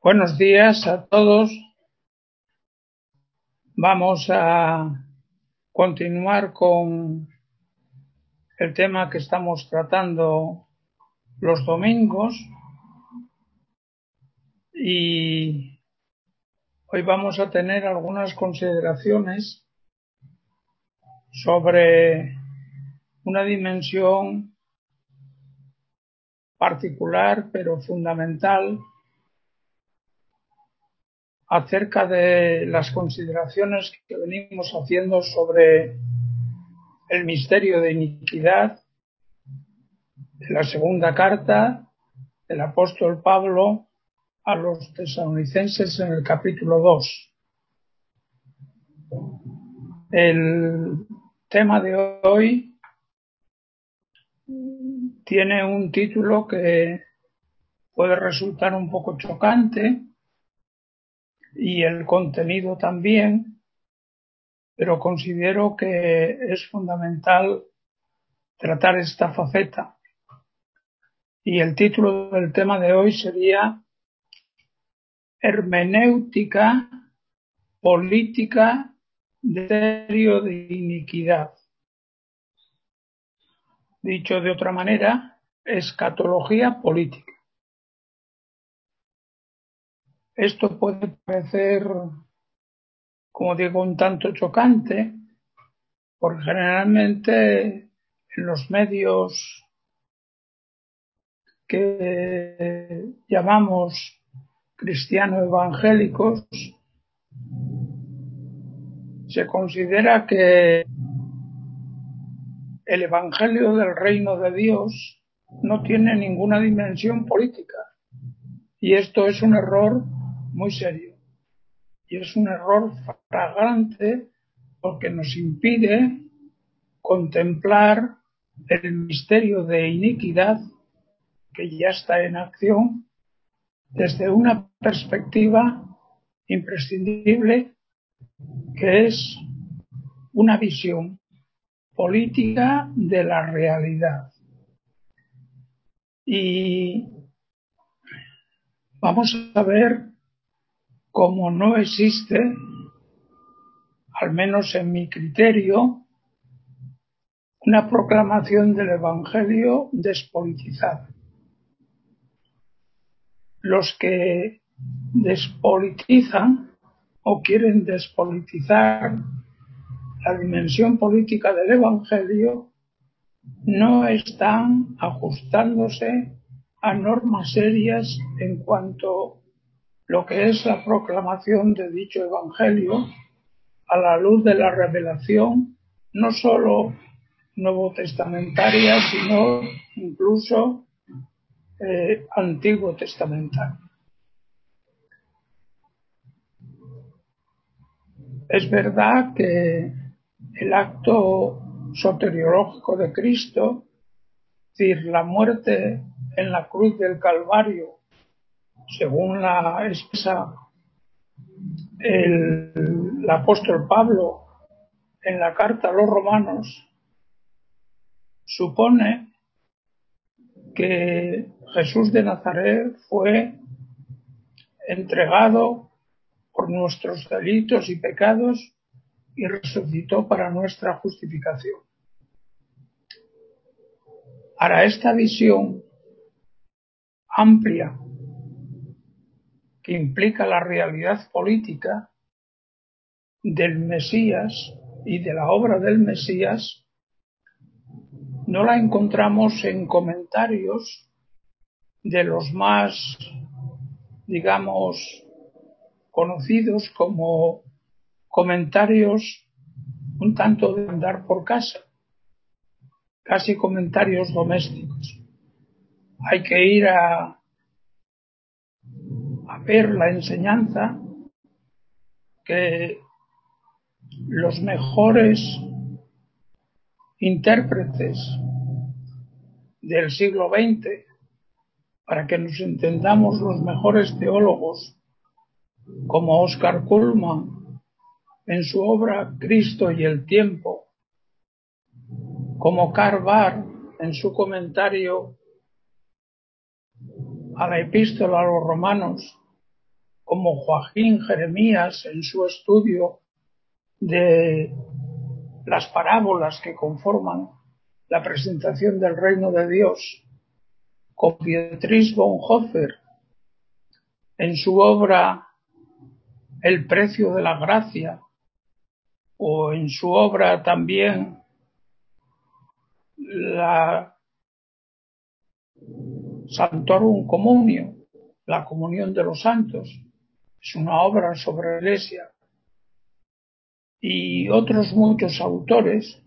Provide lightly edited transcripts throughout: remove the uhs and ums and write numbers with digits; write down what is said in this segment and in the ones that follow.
Buenos días a todos. Vamos a continuar con el tema que estamos tratando los domingos y hoy vamos a tener algunas consideraciones sobre una dimensión particular pero fundamental acerca de las consideraciones que venimos haciendo sobre el misterio de iniquidad de la segunda carta del apóstol Pablo a los tesalonicenses en el capítulo 2. El tema de hoy tiene un título que puede resultar un poco chocante y el contenido también, pero considero que es fundamental tratar esta faceta. Y el título del tema de hoy sería Hermenéutica política del misterio de iniquidad. Dicho de otra manera, escatología política. Esto puede parecer, como digo, un tanto chocante, porque generalmente en los medios que llamamos cristiano-evangélicos se considera que el Evangelio del Reino de Dios no tiene ninguna dimensión política. Y esto es un error muy serio. Y es un error flagrante porque nos impide contemplar el misterio de iniquidad que ya está en acción desde una perspectiva imprescindible, que es una visión política de la realidad. Y vamos a ver cómo no existe, al menos en mi criterio, una proclamación del Evangelio despolitizada. Los que despolitizan o quieren despolitizar la dimensión política del Evangelio no están ajustándose a normas serias en cuanto a lo que es la proclamación de dicho Evangelio a la luz de la revelación, no solo nuevo testamentaria, sino incluso antiguo testamentario. Es verdad que el acto soteriológico de Cristo, es decir, la muerte en la cruz del Calvario, según la expresa el apóstol Pablo en la carta a los romanos, supone que Jesús de Nazaret fue entregado por nuestros delitos y pecados y resucitó para nuestra justificación. Ahora, esta visión amplia que implica la realidad política del Mesías y de la obra del Mesías, no la encontramos en comentarios de los más, digamos, conocidos como comentarios un tanto de andar por casa, casi comentarios domésticos. Hay que ir a ver la enseñanza que los mejores intérpretes del siglo XX, para que nos entendamos, los mejores teólogos, como Oscar Cullmann en su obra Cristo y el tiempo, como Karl Barth en su comentario a la epístola a los romanos, como Joaquín Jeremías en su estudio de las parábolas que conforman la presentación del reino de Dios, con Dietrich Bonhoeffer en su obra El precio de la gracia, o en su obra también la Sanctorum Communio, la comunión de los santos, es una obra sobre la Iglesia, y otros muchos autores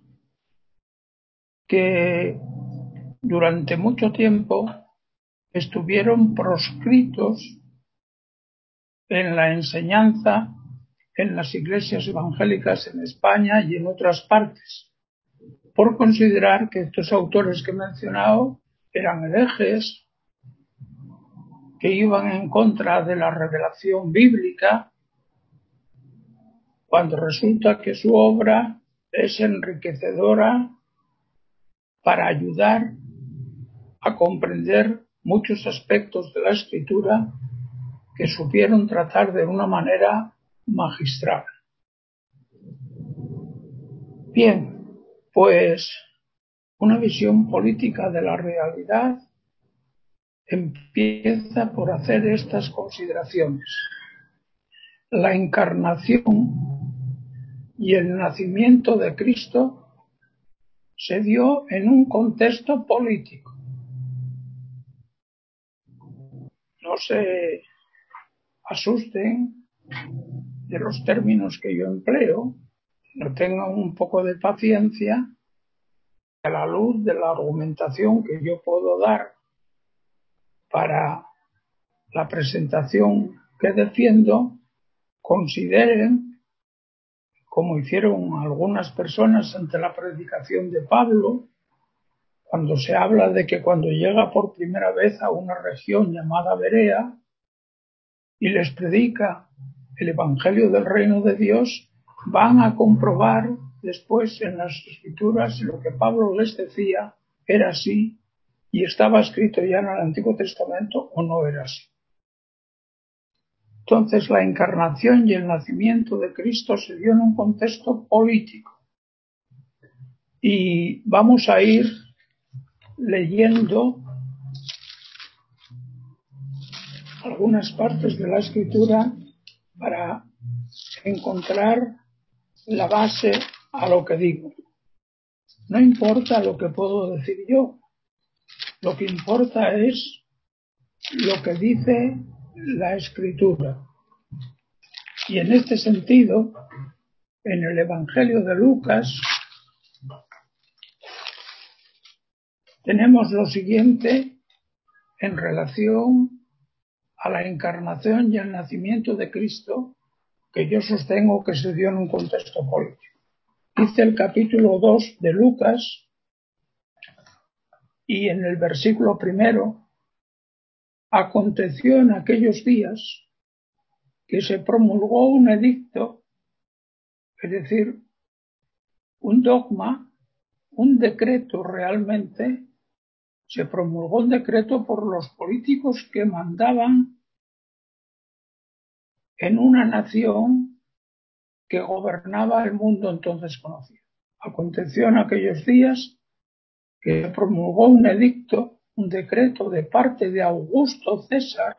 que durante mucho tiempo estuvieron proscritos en la enseñanza en las iglesias evangélicas en España y en otras partes, por considerar que estos autores que he mencionado eran herejes, que iban en contra de la revelación bíblica, cuando resulta que su obra es enriquecedora para ayudar a comprender muchos aspectos de la Escritura que supieron tratar de una manera magistral. Bien, pues una visión política de la realidad empieza por hacer estas consideraciones. La encarnación y el nacimiento de Cristo se dio en un contexto político. No se asusten de los términos que yo empleo, no tengan un poco de paciencia a la luz de la argumentación que yo puedo dar para la presentación que defiendo, consideren, como hicieron algunas personas ante la predicación de Pablo, cuando se habla de que cuando llega por primera vez a una región llamada Berea y les predica el Evangelio del Reino de Dios, van a comprobar después en las Escrituras si lo que Pablo les decía era así y estaba escrito ya en el Antiguo Testamento o no era así. Entonces, la encarnación y el nacimiento de Cristo se dio en un contexto político. Y vamos a ir leyendo algunas partes de la Escritura para encontrar la base a lo que digo. No importa lo que puedo decir yo, lo que importa es lo que dice la Escritura. Y en este sentido, en el Evangelio de Lucas, tenemos lo siguiente en relación a la encarnación y el nacimiento de Cristo, que yo sostengo que se dio en un contexto político. Dice el capítulo 2 de Lucas, y en el versículo 1, aconteció en aquellos días que se promulgó un edicto, es decir, un dogma, un decreto realmente, se promulgó un decreto por los políticos que mandaban en una nación que gobernaba el mundo entonces conocido. Aconteció en aquellos días que se promulgó un edicto, un decreto de parte de Augusto César,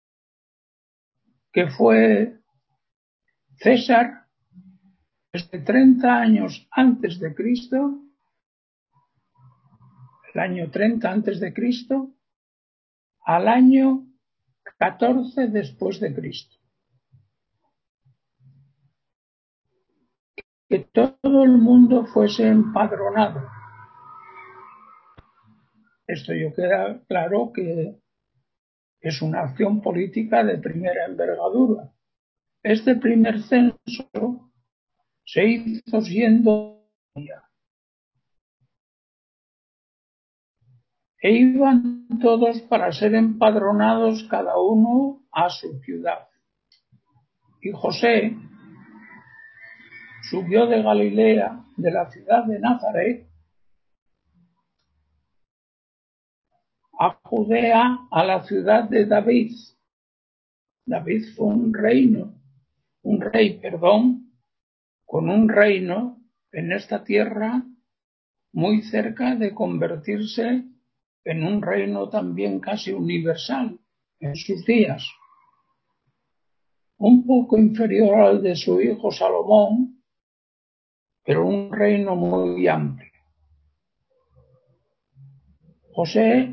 que fue César desde 30 años antes de Cristo, el año 30 antes de Cristo, al año 14 después de Cristo. Que todo el mundo fuese empadronado. Esto yo queda claro que es una acción política de primera envergadura. Este primer censo se hizo siendo e iban todos para ser empadronados cada uno a su ciudad. Y José subió de Galilea, de la ciudad de Nazaret, a Judea, a la ciudad de David, David fue un rey, con un reino en esta tierra muy cerca de convertirse en un reino también casi universal en sus días, un poco inferior al de su hijo Salomón, pero un reino muy amplio. José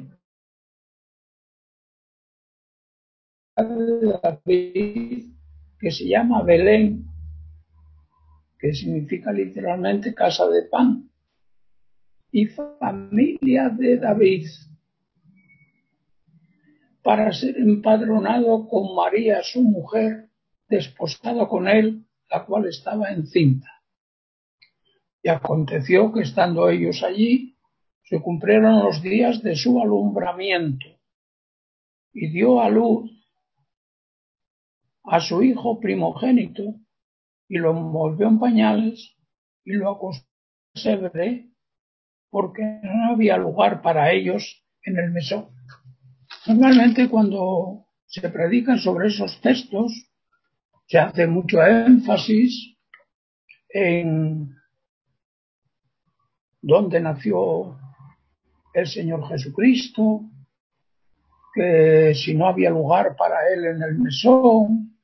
de David, que se llama Belén, que significa literalmente casa de pan, y familia de David, para ser empadronado con María, su mujer, desposado con él, la cual estaba encinta. Y aconteció que estando ellos allí, se cumplieron los días de su alumbramiento, y dio a luz a su hijo primogénito, y lo envolvió en pañales, y lo acostó en pesebre, porque no había lugar para ellos en el mesón. Normalmente cuando se predican sobre esos textos, se hace mucho énfasis en dónde nació el Señor Jesucristo, que si no había lugar para él en el mesón,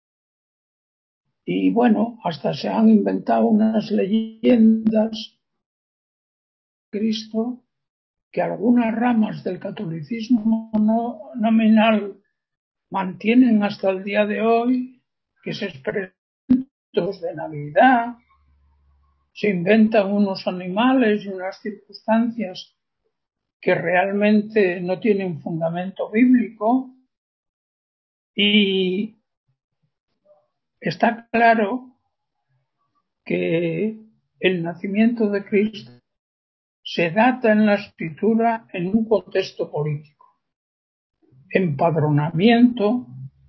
y bueno, hasta se han inventado unas leyendas de Cristo que algunas ramas del catolicismo nominal mantienen hasta el día de hoy, que se expresan de Navidad, se inventan unos animales y unas circunstancias que realmente no tienen fundamento bíblico, y está claro que el nacimiento de Cristo se data en la escritura en un contexto político, empadronamiento.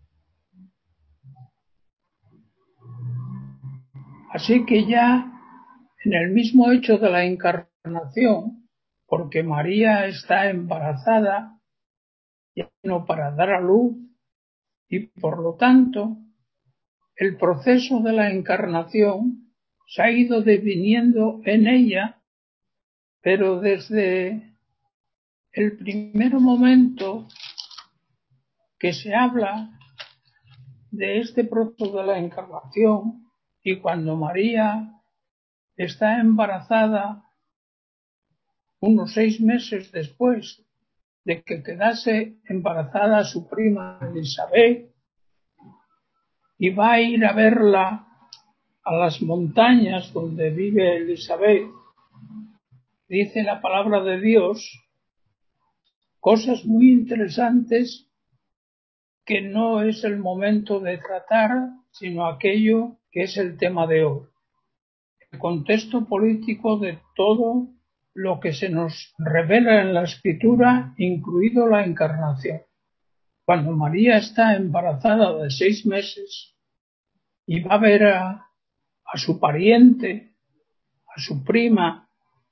Así que ya en el mismo hecho de la encarnación, porque María está embarazada, ya no para dar a luz, y por lo tanto el proceso de la encarnación se ha ido definiendo en ella, pero desde el primer momento que se habla de este proceso de la encarnación, y cuando María está embarazada unos 6 meses después de que quedase embarazada su prima Elizabeth, y va a ir a verla a las montañas donde vive Elizabeth, dice la palabra de Dios cosas muy interesantes que no es el momento de tratar, sino aquello que es el tema de hoy, el contexto político de todo lo que se nos revela en la Escritura, incluido la encarnación. Cuando María está embarazada de 6 meses y va a ver a su pariente, a su prima,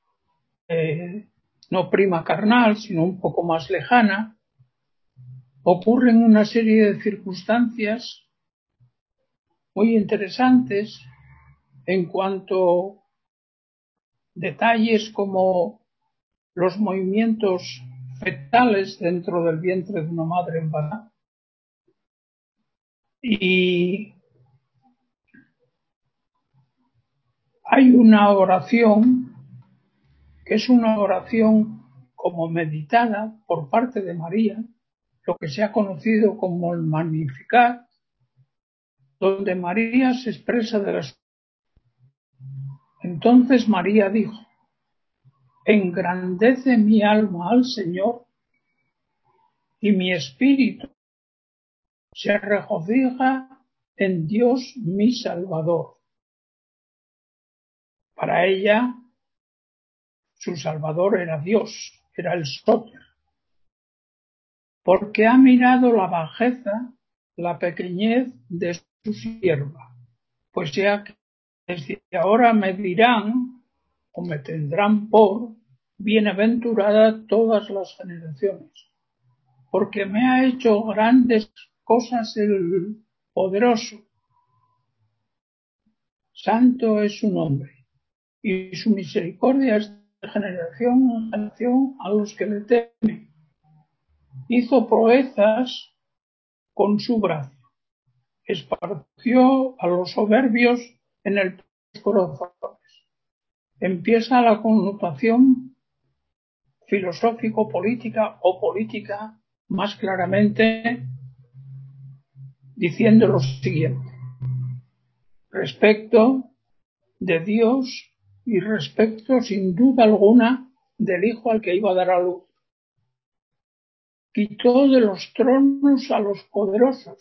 no prima carnal, sino un poco más lejana, ocurren una serie de circunstancias muy interesantes en cuanto a detalles como los movimientos fetales dentro del vientre de una madre embarazada, y hay una oración que es una oración como meditada por parte de María, lo que se ha conocido como el Magnificat, donde María se expresa de las. Entonces María dijo: engrandece mi alma al Señor, y mi espíritu se regocija en Dios mi Salvador. Para ella, su Salvador era Dios, era el Soter, porque ha mirado la bajeza, la pequeñez de su sierva. Pues ya que desde ahora me dirán, o me tendrán por bienaventurada todas las generaciones, porque me ha hecho grandes cosas el poderoso. Santo es su nombre, y su misericordia es de generación en generación a los que le temen. Hizo proezas con su brazo, esparció a los soberbios en el corazón. Empieza la connotación filosófico-política o política más claramente diciendo lo siguiente: respecto de Dios y respecto, sin duda alguna, del Hijo al que iba a dar a luz. Quitó de los tronos a los poderosos.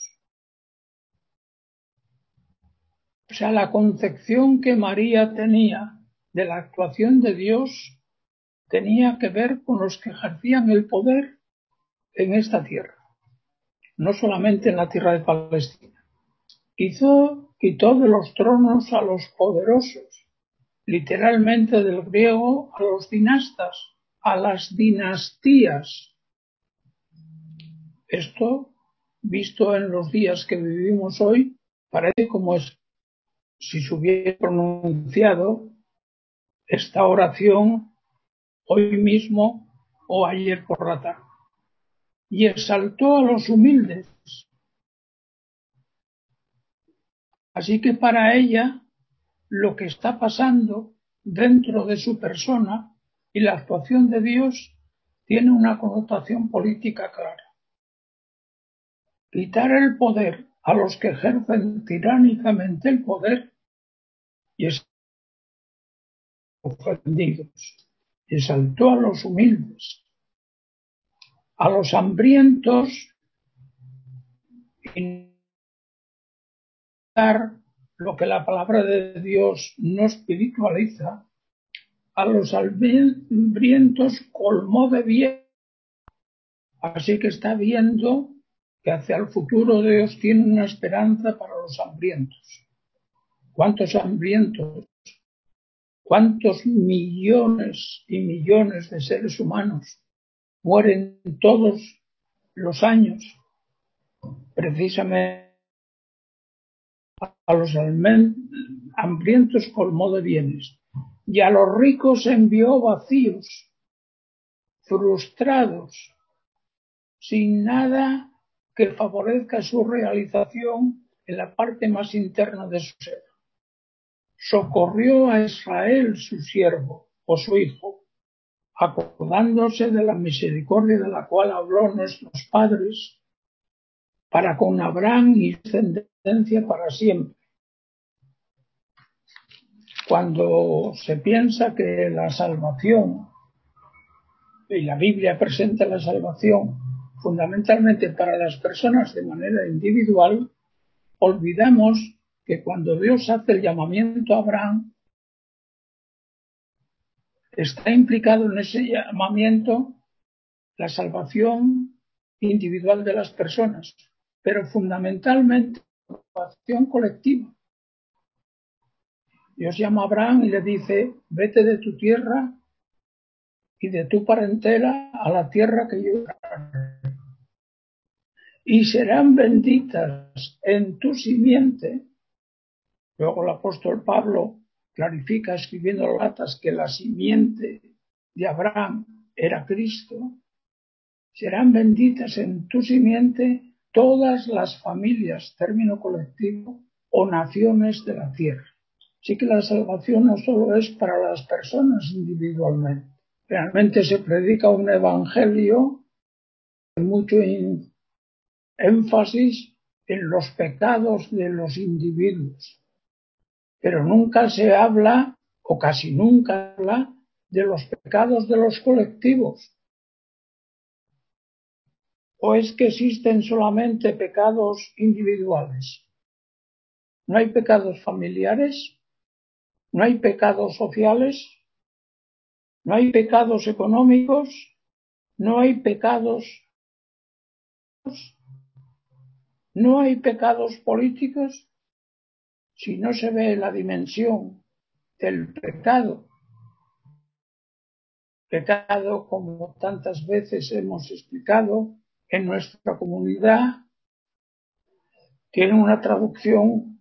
O sea, la concepción que María tenía de la actuación de Dios tenía que ver con los que ejercían el poder en esta tierra, no solamente en la tierra de Palestina. Quitó de los tronos a los poderosos, literalmente del griego a los dinastas, a las dinastías. Esto, visto en los días que vivimos hoy, parece como si se hubiera pronunciado esta oración hoy mismo o ayer por la tarde. Y exaltó a los humildes. Así que para ella, lo que está pasando dentro de su persona y la actuación de Dios tiene una connotación política clara. Quitar el poder a los que ejercen tiránicamente el poder y ofendidos. Exaltó a los humildes, a los hambrientos, y dar lo que la palabra de Dios no espiritualiza. A los hambrientos colmó de bien. Así que está viendo que hacia el futuro Dios tiene una esperanza para los hambrientos. ¿Cuántos hambrientos? ¿Cuántos millones y millones de seres humanos mueren todos los años precisamente? A los hambrientos colmó de bienes y a los ricos envió vacíos, frustrados, sin nada que favorezca su realización en la parte más interna de su ser. Socorrió a Israel, su siervo, o su hijo, acordándose de la misericordia de la cual habló nuestros padres, para con Abraham y descendencia para siempre. Cuando se piensa que la salvación, y la Biblia presenta la salvación fundamentalmente para las personas de manera individual, olvidamos que cuando Dios hace el llamamiento a Abraham, está implicado en ese llamamiento la salvación individual de las personas, pero fundamentalmente la salvación colectiva. Dios llama a Abraham y le dice: vete de tu tierra y de tu parentela a la tierra que yo daré, y serán benditas en tu simiente. Luego el apóstol Pablo clarifica escribiendo las Gálatas que la simiente de Abraham era Cristo. Serán benditas en tu simiente todas las familias, término colectivo, o naciones de la tierra. Así que la salvación no solo es para las personas individualmente. Realmente se predica un evangelio de mucho énfasis en los pecados de los individuos, pero nunca se habla, o casi nunca habla, de los pecados de los colectivos. ¿O es que existen solamente pecados individuales? ¿No hay pecados familiares? ¿No hay pecados sociales? ¿No hay pecados económicos? ¿No hay pecados? ¿No hay pecados políticos? Si no se ve la dimensión del pecado, como tantas veces hemos explicado en nuestra comunidad, tiene una traducción: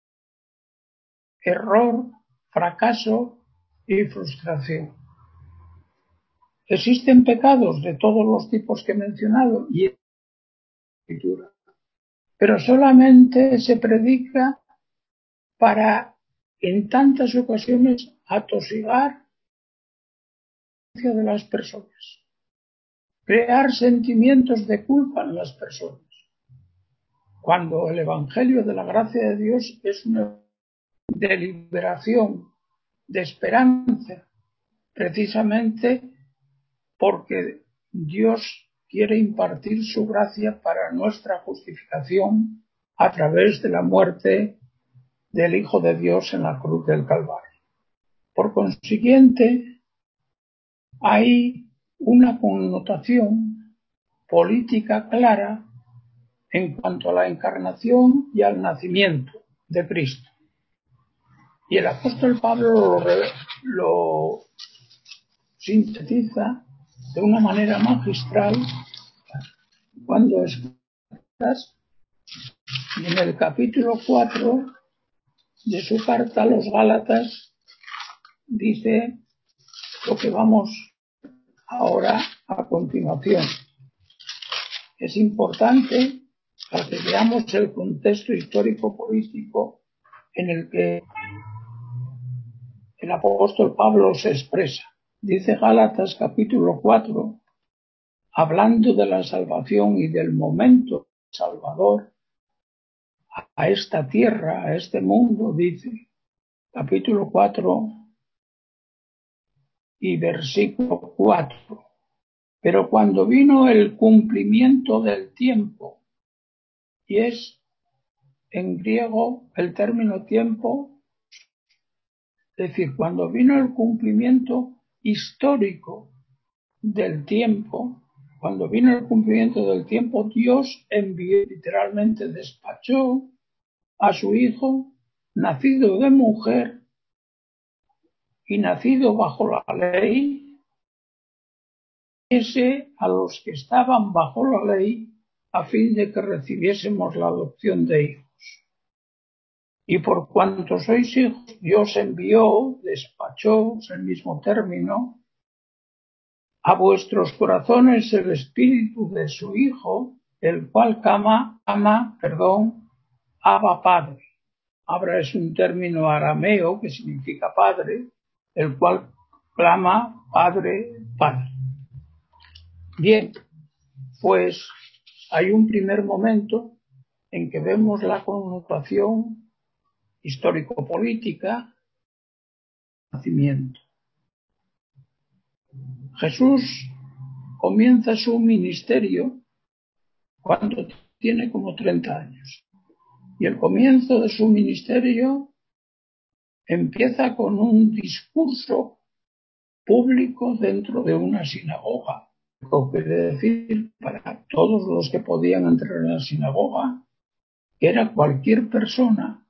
error, fracaso y frustración. Existen pecados de todos los tipos que he mencionado y en la escritura, pero solamente se predica para, en tantas ocasiones, atosigar de las personas, crear sentimientos de culpa en las personas, cuando el Evangelio de la gracia de Dios es una de liberación, de esperanza, precisamente porque Dios quiere impartir su gracia para nuestra justificación a través de la muerte del Hijo de Dios en la cruz del Calvario. Por consiguiente, hay una connotación política clara en cuanto a la encarnación y al nacimiento de Cristo. Y el apóstol Pablo lo sintetiza de una manera magistral cuando escuchas en el capítulo 4 de su carta a los Gálatas, dice lo que vamos ahora a continuación. Es importante para que veamos el contexto histórico-político en el que el apóstol Pablo se expresa. Dice Gálatas capítulo 4, hablando de la salvación y del momento salvador a esta tierra, a este mundo, dice, capítulo 4 y versículo 4. Pero cuando vino el cumplimiento del tiempo, y es en griego el término tiempo, es decir, cuando vino el cumplimiento histórico del tiempo, cuando vino el cumplimiento del tiempo, Dios envió, literalmente despachó a su Hijo, nacido de mujer y nacido bajo la ley, ese a los que estaban bajo la ley, a fin de que recibiésemos la adopción de hijos. Y por cuanto sois hijos, Dios envió, despachó, es el mismo término, a vuestros corazones el espíritu de su Hijo, el cual Abba Padre. Abra es un término arameo que significa padre, el cual clama Padre, Padre. Bien, pues hay un primer momento en que vemos la connotación histórico-política del nacimiento. Jesús comienza su ministerio cuando tiene como 30 años. Y el comienzo de su ministerio empieza con un discurso público dentro de una sinagoga. Lo que quiere decir para todos los que podían entrar en la sinagoga, que era cualquier persona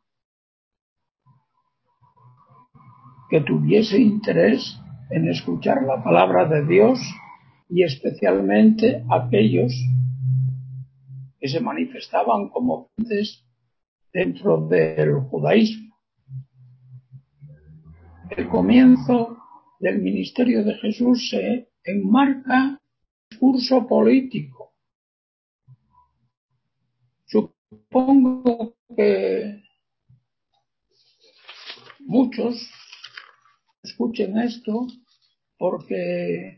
que tuviese interés en escuchar la palabra de Dios, y especialmente aquellos que se manifestaban como creyentes dentro del judaísmo. El comienzo del ministerio de Jesús se enmarca en un discurso político. Supongo que muchos escuchen esto porque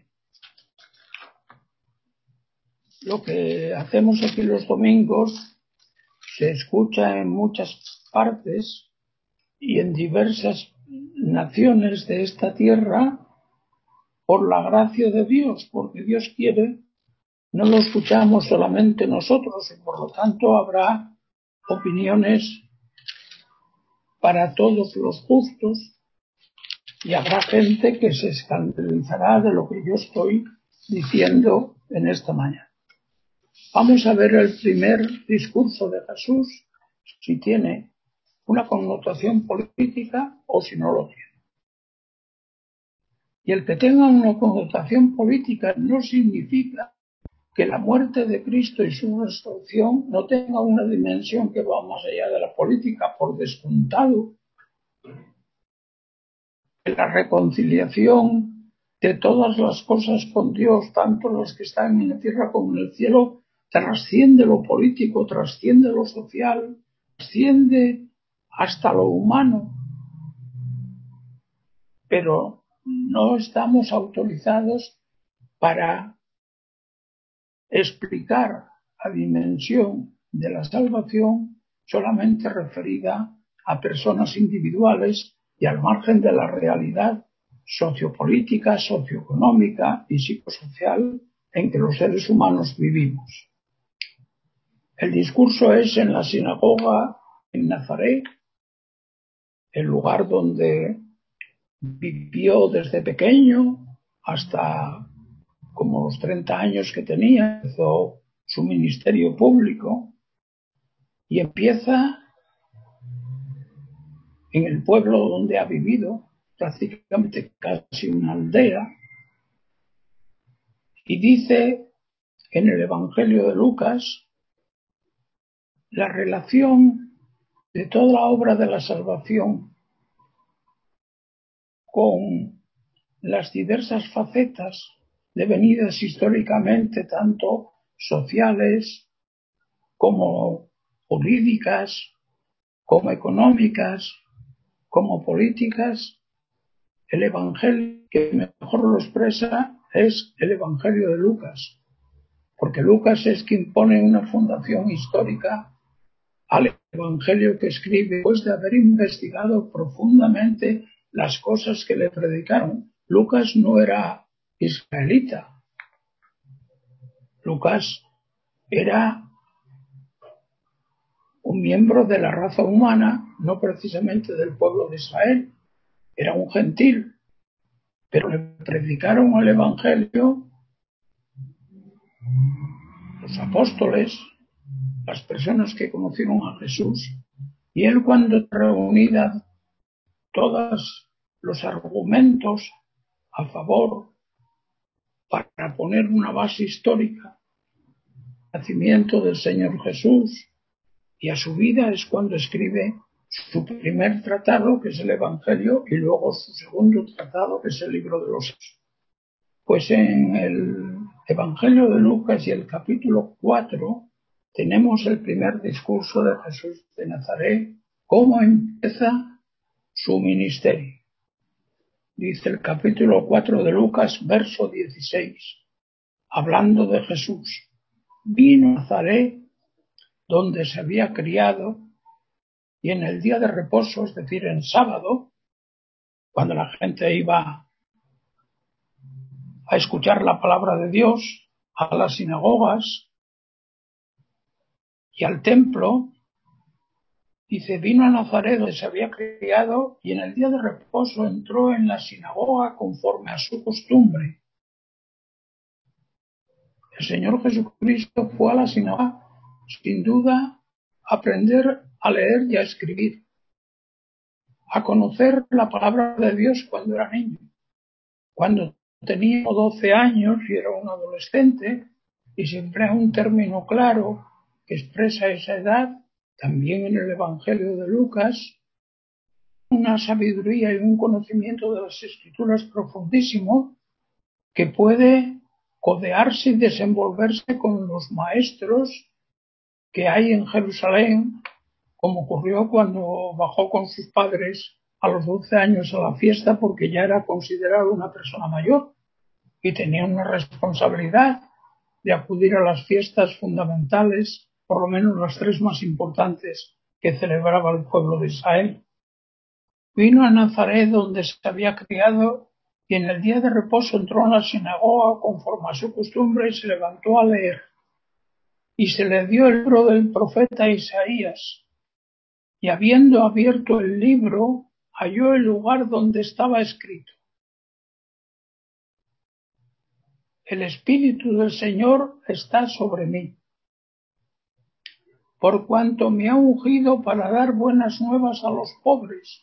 lo que hacemos aquí los domingos se escucha en muchas partes y en diversas naciones de esta tierra por la gracia de Dios, porque Dios quiere. No lo escuchamos solamente nosotros y por lo tanto habrá opiniones para todos los gustos y habrá gente que se escandalizará de lo que yo estoy diciendo en esta mañana. Vamos a ver el primer discurso de Jesús, si tiene una connotación política o si no lo tiene. Y el que tenga una connotación política no significa que la muerte de Cristo y su resurrección no tenga una dimensión que va más allá de la política, por descontado. La reconciliación de todas las cosas con Dios, tanto las que están en la tierra como en el cielo, trasciende lo político, trasciende lo social, trasciende hasta lo humano. Pero no estamos autorizados para explicar la dimensión de la salvación solamente referida a personas individuales y al margen de la realidad sociopolítica, socioeconómica y psicosocial en que los seres humanos vivimos. El discurso es en la sinagoga en Nazaret, el lugar donde vivió desde pequeño hasta como los 30 años que tenía, empezó su ministerio público y empieza en el pueblo donde ha vivido, prácticamente casi una aldea, y dice en el Evangelio de Lucas la relación de toda la obra de la salvación con las diversas facetas devenidas históricamente tanto sociales como jurídicas, como económicas, como políticas. El Evangelio que mejor lo expresa es el Evangelio de Lucas, porque Lucas es quien pone una fundación histórica al Evangelio que escribe después de haber investigado profundamente las cosas que le predicaron. Lucas no era israelita. Lucas era un miembro de la raza humana, no precisamente del pueblo de Israel. Era un gentil, pero le predicaron el Evangelio los apóstoles, las personas que conocieron a Jesús, y él, cuando reunida todos los argumentos a favor para poner una base histórica al nacimiento del Señor Jesús y a su vida, es cuando escribe su primer tratado, que es el Evangelio, y luego su segundo tratado, que es el libro de los Hechos. Pues en el Evangelio de Lucas y el capítulo 4 tenemos el primer discurso de Jesús de Nazaret, cómo empieza su ministerio. Dice el capítulo 4 de Lucas, verso 16, hablando de Jesús: vino a Nazaret, donde se había criado, y en el día de reposo, es decir, en sábado, cuando la gente iba a escuchar la palabra de Dios, a las sinagogas y al templo, dice, vino a Nazaret donde se había criado, y en el día de reposo entró en la sinagoga conforme a su costumbre. El Señor Jesucristo fue a la sinagoga, sin duda, a aprender a leer y a escribir, a conocer la palabra de Dios cuando era niño. Cuando tenía 12 años y era un adolescente, y se emplea un término claro que expresa esa edad, también en el Evangelio de Lucas, una sabiduría y un conocimiento de las Escrituras profundísimo, que puede codearse y desenvolverse con los maestros que hay en Jerusalén, como ocurrió cuando bajó con sus padres a los 12 años a la fiesta, porque ya era considerado una persona mayor y tenía una responsabilidad de acudir a las fiestas fundamentales, por lo menos las 3 más importantes que celebraba el pueblo de Israel. Vino a Nazaret, donde se había criado, y en el día de reposo entró en la sinagoga conforme a su costumbre y se levantó a leer. Y se le dio el libro del profeta Isaías, y habiendo abierto el libro, halló el lugar donde estaba escrito: el Espíritu del Señor está sobre mí, por cuanto me ha ungido para dar buenas nuevas a los pobres.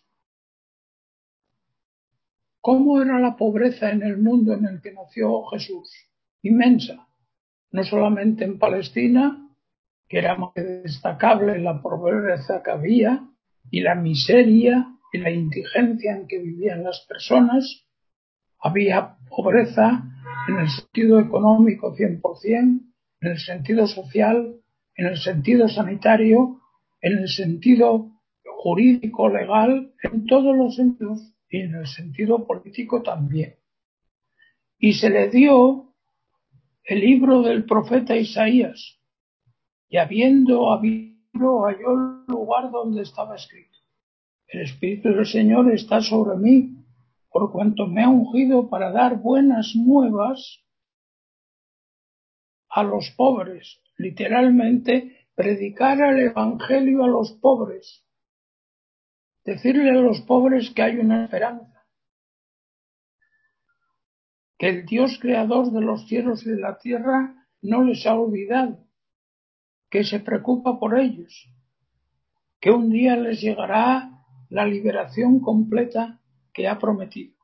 ¿Cómo era la pobreza en el mundo en el que nació Jesús? Inmensa. no solamente en Palestina, que era más destacable la pobreza que había y la miseria y la indigencia en que vivían las personas. Había pobreza en el sentido económico 100%, en el sentido social, en el sentido sanitario, en el sentido jurídico, legal, en todos los sentidos, y en el sentido político también. Y se le dio el libro del profeta Isaías, y habiendo halló el lugar donde estaba escrito: el Espíritu del Señor está sobre mí, por cuanto me ha ungido para dar buenas nuevas a los pobres. Literalmente, predicar el Evangelio a los pobres. Decirle a los pobres que hay una esperanza, que el Dios creador de los cielos y de la tierra no les ha olvidado, que se preocupa por ellos, que un día les llegará la liberación completa que ha prometido.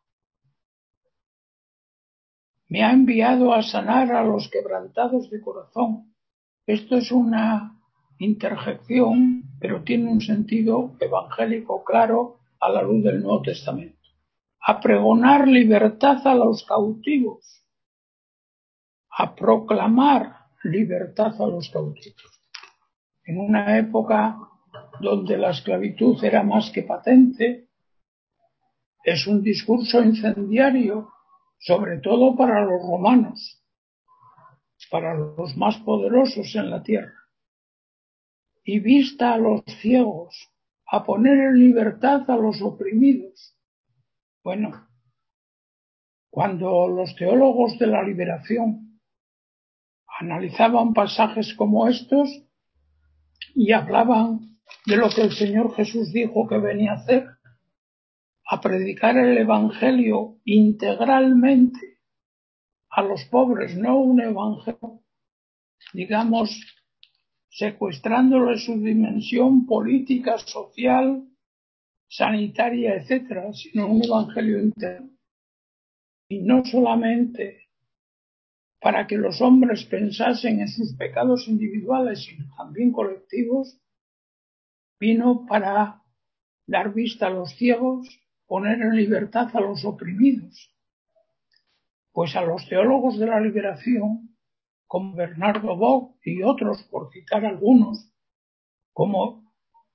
Me ha enviado a sanar a los quebrantados de corazón. Esto es una interjección, pero tiene un sentido evangélico claro a la luz del Nuevo Testamento. A pregonar libertad a los cautivos, a proclamar libertad a los cautivos. En una época donde la esclavitud era más que patente, es un discurso incendiario, sobre todo para los romanos, para los más poderosos en la tierra. Y vista a los ciegos, a poner en libertad a los oprimidos. Bueno, cuando los teólogos de la liberación analizaban pasajes como estos y hablaban de lo que el Señor Jesús dijo que venía a hacer, a predicar el Evangelio integralmente a los pobres, no un Evangelio, digamos, secuestrándole su dimensión política, social, sanitaria, etcétera, sino un Evangelio interno. Y no solamente para que los hombres pensasen en sus pecados individuales, sino también colectivos, vino para dar vista a los ciegos, poner en libertad a los oprimidos. Pues a los teólogos de la liberación, como Bernardo Bock y otros, por citar algunos, como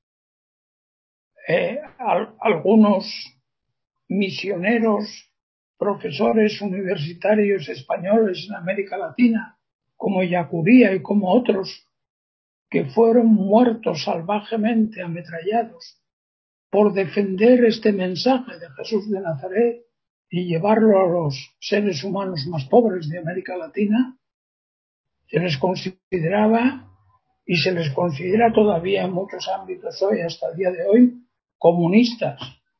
algunos misioneros, profesores universitarios españoles en América Latina, como Yacuría y como otros, que fueron muertos salvajemente, ametrallados, por defender este mensaje de Jesús de Nazaret y llevarlo a los seres humanos más pobres de América Latina, se les consideraba y se les considera todavía en muchos ámbitos hoy, hasta el día de hoy, comunistas,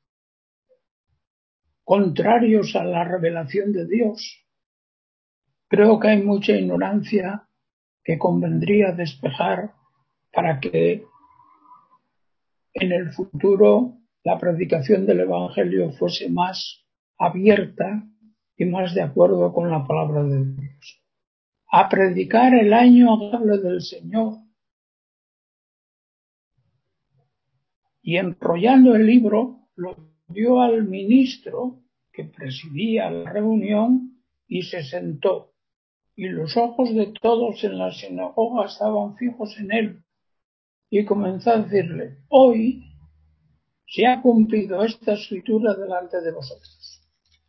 contrarios a la revelación de Dios. Creo que hay mucha ignorancia que convendría despejar para que en el futuro la predicación del Evangelio fuese más abierta y más de acuerdo con la palabra de Dios. A predicar el año agradable del Señor. Y enrollando el libro, lo dio al ministro que presidía la reunión y se sentó. Y los ojos de todos en la sinagoga estaban fijos en él. Y comenzó a decirle: hoy se ha cumplido esta escritura delante de vosotros.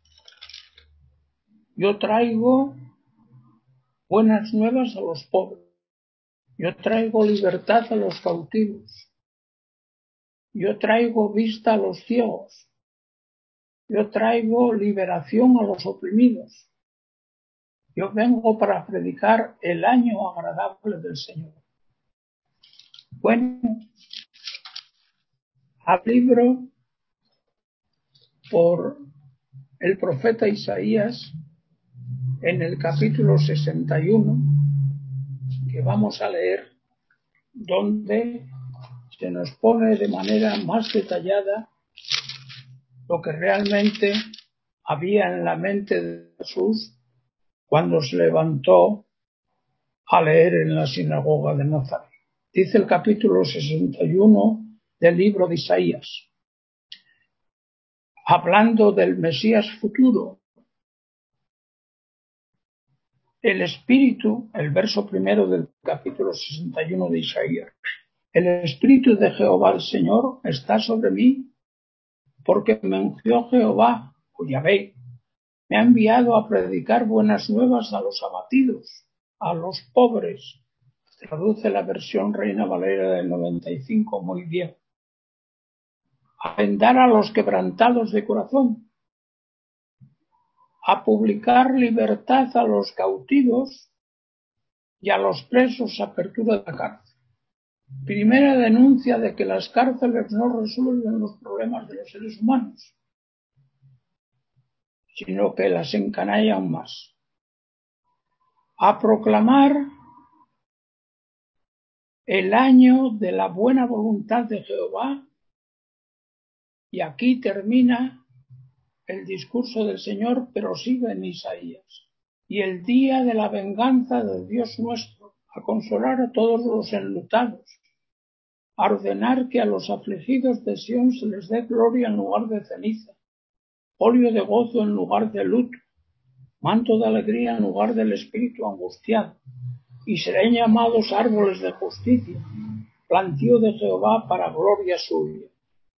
Yo traigo buenas nuevas a los pobres. Yo traigo libertad a los cautivos. Yo traigo vista a los ciegos. Yo traigo liberación a los oprimidos. Yo vengo para predicar el año agradable del Señor. Bueno, al libro por el profeta Isaías en el capítulo 61, que vamos a leer, donde se nos pone de manera más detallada lo que realmente había en la mente de Jesús cuando se levantó a leer en la sinagoga de Nazaret. Dice el capítulo 61 del libro de Isaías, hablando del Mesías futuro. El Espíritu, el verso primero del capítulo 61 de Isaías. El Espíritu de Jehová el Señor está sobre mí, porque me ungió Jehová, Yahvé, me ha enviado a predicar buenas nuevas a los abatidos, a los pobres. Traduce la versión Reina Valera del 95 muy bien. A vendar a los quebrantados de corazón, a publicar libertad a los cautivos y a los presos apertura de la cárcel. Primera denuncia de que las cárceles no resuelven los problemas de los seres humanos, sino que las encanallan más. A proclamar el año de la buena voluntad de Jehová, y aquí termina el discurso del Señor, pero sigue en Isaías. Y el día de la venganza de Dios nuestro, a consolar a todos los enlutados, a ordenar que a los afligidos de Sión se les dé gloria en lugar de ceniza, óleo de gozo en lugar de luto, manto de alegría en lugar del espíritu angustiado, y serán llamados árboles de justicia, plantío de Jehová para gloria suya.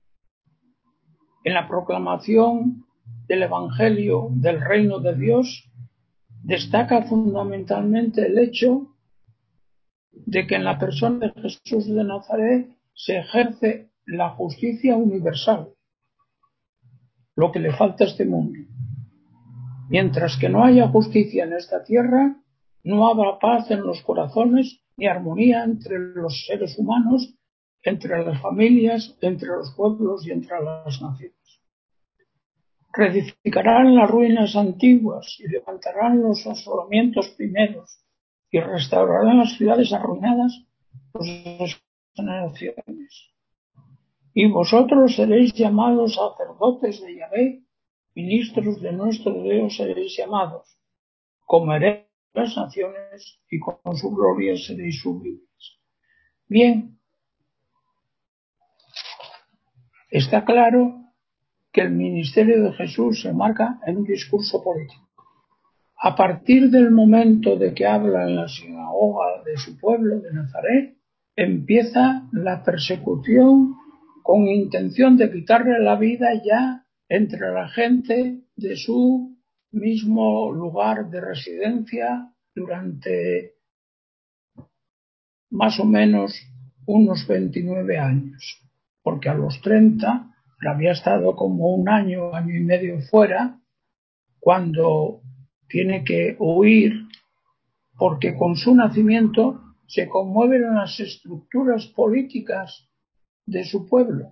En la proclamación del Evangelio del Reino de Dios destaca fundamentalmente el hecho de que en la persona de Jesús de Nazaret se ejerce la justicia universal, lo que le falta a este mundo. Mientras que no haya justicia en esta tierra, no habrá paz en los corazones ni armonía entre los seres humanos, entre las familias, entre los pueblos y entre las naciones. Reedificarán las ruinas antiguas y levantarán los asolamientos primeros y restaurarán las ciudades arruinadas por sus generaciones. Y vosotros seréis llamados sacerdotes de Yahvé, ministros de nuestro Dios seréis llamados. Comeréis las naciones y con su gloria seréis sublimes. Bien, está claro que el ministerio de Jesús se marca en un discurso político. A partir del momento de que habla en la sinagoga de su pueblo, de Nazaret, empieza la persecución con intención de quitarle la vida ya entre la gente de su mismo lugar de residencia durante más o menos unos 29 años, porque a los 30 había estado como un año y medio fuera, cuando tiene que huir porque con su nacimiento se conmueven las estructuras políticas de su pueblo.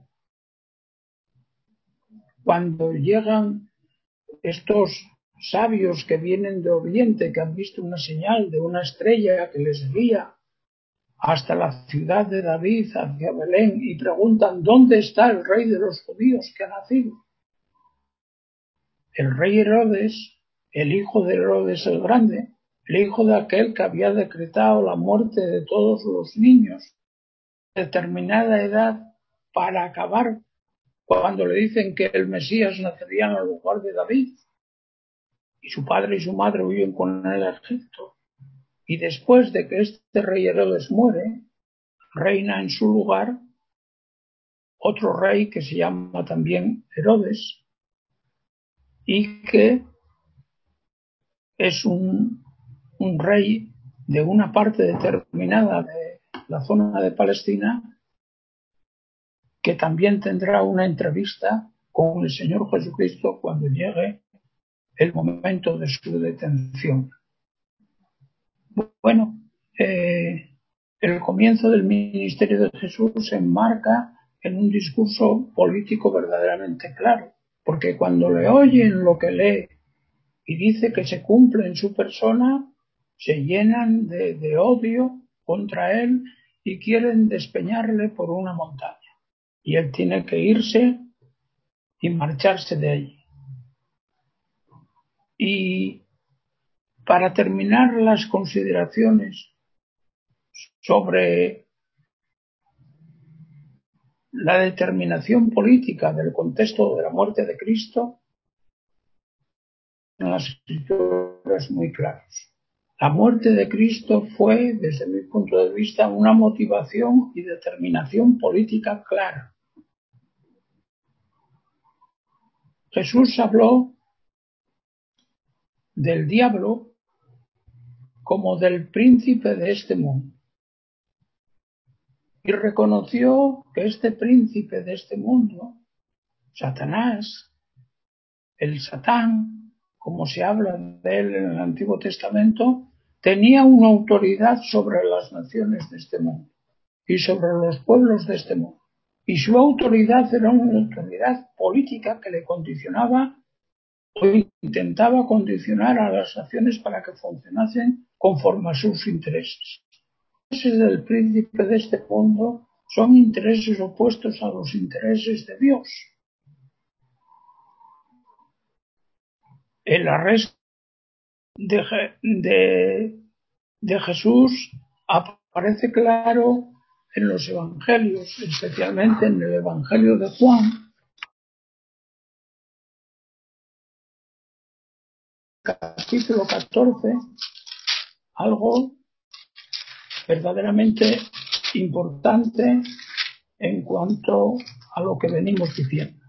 Cuando llegan estos sabios que vienen de Oriente, que han visto una señal de una estrella que les guía hasta la ciudad de David, hacia Belén, y preguntan ¿dónde está el rey de los judíos que ha nacido? El rey Herodes, el hijo de Herodes el Grande, el hijo de aquel que había decretado la muerte de todos los niños de determinada edad para acabar cuando le dicen que el Mesías nacería en el lugar de David, y su padre y su madre huyen con él a Egipto. Y después de que este rey Herodes muere, reina en su lugar otro rey que se llama también Herodes y que es un rey de una parte determinada de la zona de Palestina, que también tendrá una entrevista con el Señor Jesucristo cuando llegue el momento de su detención. Bueno, el comienzo del ministerio de Jesús se enmarca en un discurso político verdaderamente claro, porque cuando le oyen lo que lee y dice que se cumple en su persona, se llenan de odio contra él y quieren despeñarle por una montaña. Y él tiene que irse y marcharse de allí. Y para terminar las consideraciones sobre la determinación política del contexto de la muerte de Cristo en las Escrituras muy claros. La muerte de Cristo fue, desde mi punto de vista, una motivación y determinación política clara. Jesús habló del diablo como del príncipe de este mundo y reconoció que este príncipe de este mundo, Satanás, el Satán, como se habla de él en el Antiguo Testamento, tenía una autoridad sobre las naciones de este mundo y sobre los pueblos de este mundo. Y su autoridad era una autoridad política que le condicionaba o intentaba condicionar a las naciones para que funcionasen conforme a sus intereses. Los intereses del príncipe de este mundo son intereses opuestos a los intereses de Dios. El arresto de Jesús aparece claro en los evangelios, especialmente en el Evangelio de Juan, capítulo 14, algo verdaderamente importante en cuanto a lo que venimos diciendo.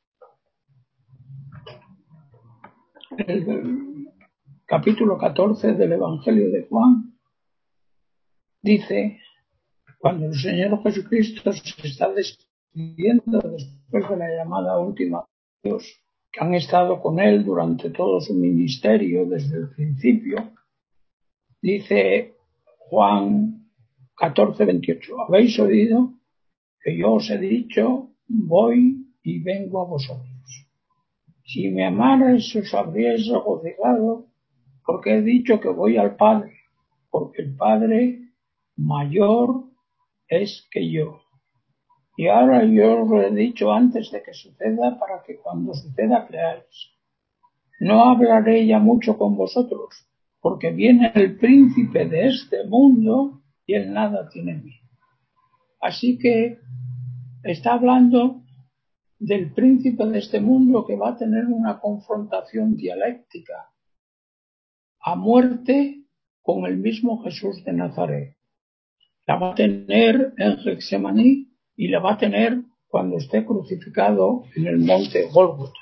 El capítulo 14 del Evangelio de Juan dice, cuando el Señor Jesucristo se está despidiendo después de la llamada última de Dios, que han estado con él durante todo su ministerio desde el principio, dice Juan 14:28, habéis oído que yo os he dicho, voy y vengo a vosotros. Si me amarais os habríais regocijado, porque he dicho que voy al Padre, porque el Padre mayor es que yo. Y ahora yo os lo he dicho antes de que suceda, para que cuando suceda creáis. No hablaré ya mucho con vosotros, porque viene el príncipe de este mundo y él nada tiene en mí. Así que está hablando del príncipe de este mundo que va a tener una confrontación dialéctica a muerte con el mismo Jesús de Nazaret. La va a tener en Getsemaní y la va a tener cuando esté crucificado en el monte Gólgota.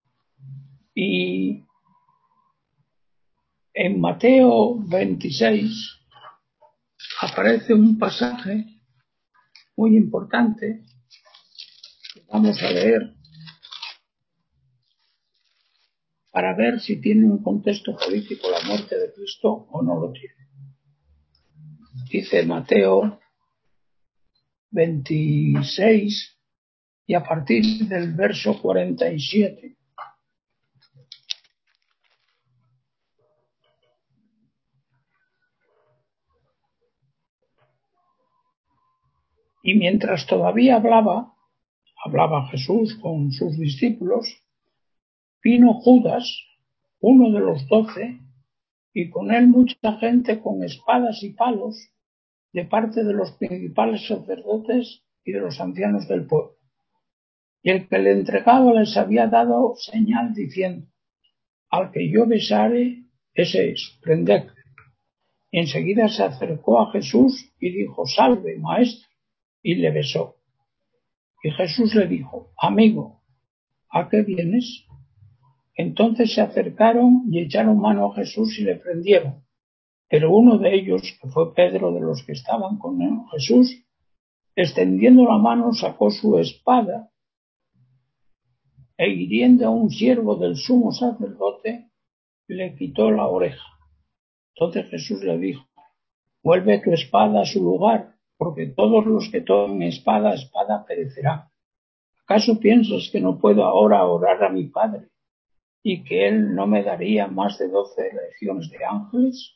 Y en Mateo 26 aparece un pasaje muy importante que vamos a leer para ver si tiene un contexto político la muerte de Cristo o no lo tiene. Dice Mateo 26 y a partir del verso 47. Y mientras todavía hablaba Jesús con sus discípulos, vino Judas, uno de los 12, y con él mucha gente con espadas y palos de parte de los principales sacerdotes y de los ancianos del pueblo. Y el que le entregaba les había dado señal diciendo, al que yo besare, ese es, prendedle. Y enseguida se acercó a Jesús y dijo, salve, maestro, y le besó. Y Jesús le dijo, amigo, ¿a qué vienes? Entonces se acercaron y echaron mano a Jesús y le prendieron. Pero uno de ellos, que fue Pedro de los que estaban con Jesús, extendiendo la mano sacó su espada e hiriendo a un siervo del sumo sacerdote, le quitó la oreja. Entonces Jesús le dijo, vuelve tu espada a su lugar, porque todos los que tomen espada, espada perecerán. ¿Acaso piensas que no puedo ahora orar a mi Padre y que Él no me daría más de 12 legiones de ángeles?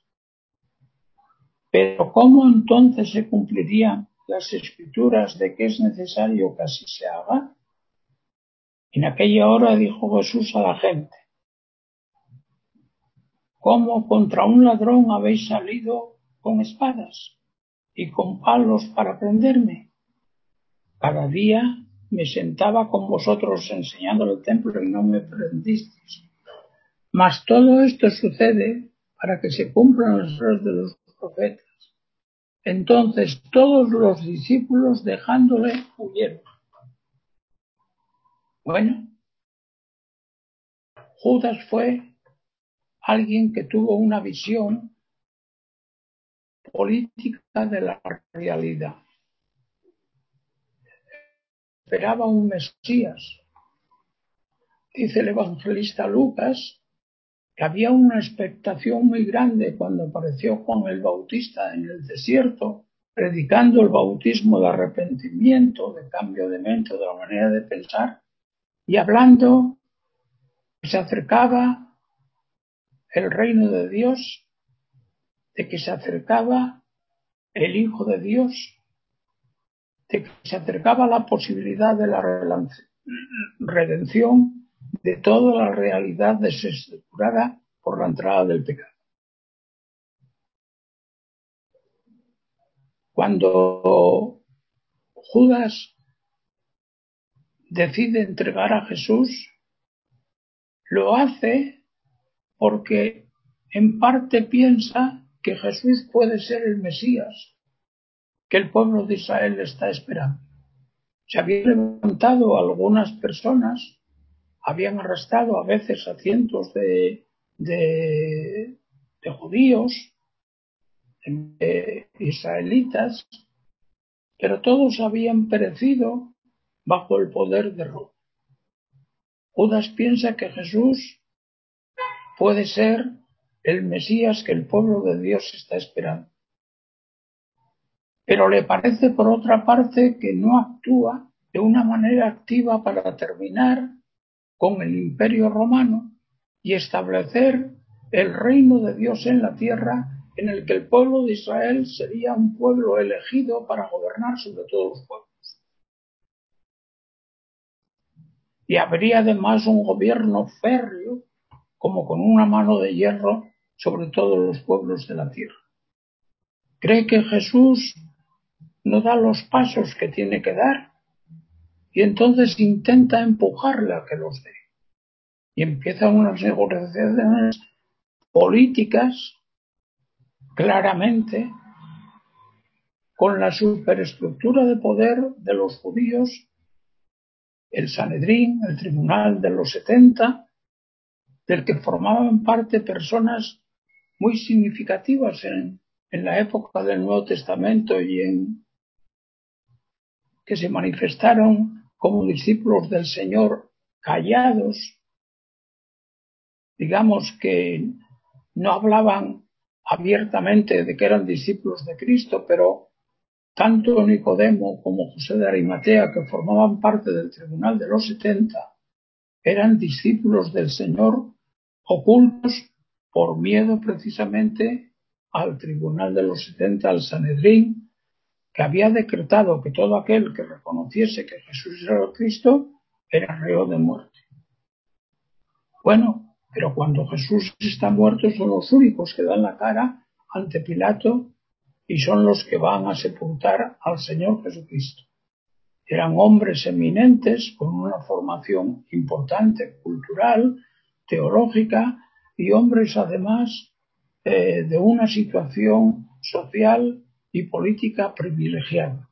Pero ¿cómo entonces se cumplirían las escrituras de que es necesario que así se haga? En aquella hora dijo Jesús a la gente, ¿cómo contra un ladrón habéis salido con espadas? y con palos para prenderme? Cada día me sentaba con vosotros enseñando el templo y no me prendisteis. Mas todo esto sucede para que se cumplan las obras de los profetas. Entonces todos los discípulos, dejándole, huyeron. Bueno, Judas fue alguien que tuvo una visión política de la realidad. Esperaba un Mesías. Dice el evangelista Lucas que había una expectación muy grande cuando apareció Juan el Bautista en el desierto, predicando el bautismo de arrepentimiento, de cambio de mente, de la manera de pensar, y hablando que se acercaba el reino de Dios, de que se acercaba el Hijo de Dios, de que se acercaba la posibilidad de la redención de toda la realidad desestructurada por la entrada del pecado. Cuando Judas decide entregar a Jesús, lo hace porque en parte piensa que Jesús puede ser el Mesías que el pueblo de Israel está esperando. Se habían levantado algunas personas, habían arrestado a veces a cientos de judíos, israelitas, pero todos habían perecido bajo el poder de Roma. Judas piensa que Jesús puede ser el Mesías que el pueblo de Dios está esperando. Pero le parece, por otra parte, que no actúa de una manera activa para terminar con el Imperio Romano y establecer el reino de Dios en la tierra, en el que el pueblo de Israel sería un pueblo elegido para gobernar sobre todos los pueblos. Y habría además un gobierno férreo, como con una mano de hierro, sobre todos los pueblos de la tierra. Cree que Jesús no da los pasos que tiene que dar y entonces intenta empujarle a que los dé. Y empiezan unas negociaciones políticas claramente con la superestructura de poder de los judíos, el Sanedrín, el tribunal de los 70, del que formaban parte personas muy significativas en la época del Nuevo Testamento y que se manifestaron como discípulos del Señor callados, digamos que no hablaban abiertamente de que eran discípulos de Cristo, pero tanto Nicodemo como José de Arimatea, que formaban parte del tribunal de los 70, eran discípulos del Señor ocultos por miedo precisamente al tribunal de los 70, al Sanedrín, que había decretado que todo aquel que reconociese que Jesús era el Cristo era reo de muerte. Bueno, pero cuando Jesús está muerto son los únicos que dan la cara ante Pilato y son los que van a sepultar al Señor Jesucristo. Eran hombres eminentes con una formación importante, cultural, teológica, y hombres además de una situación social y política privilegiada.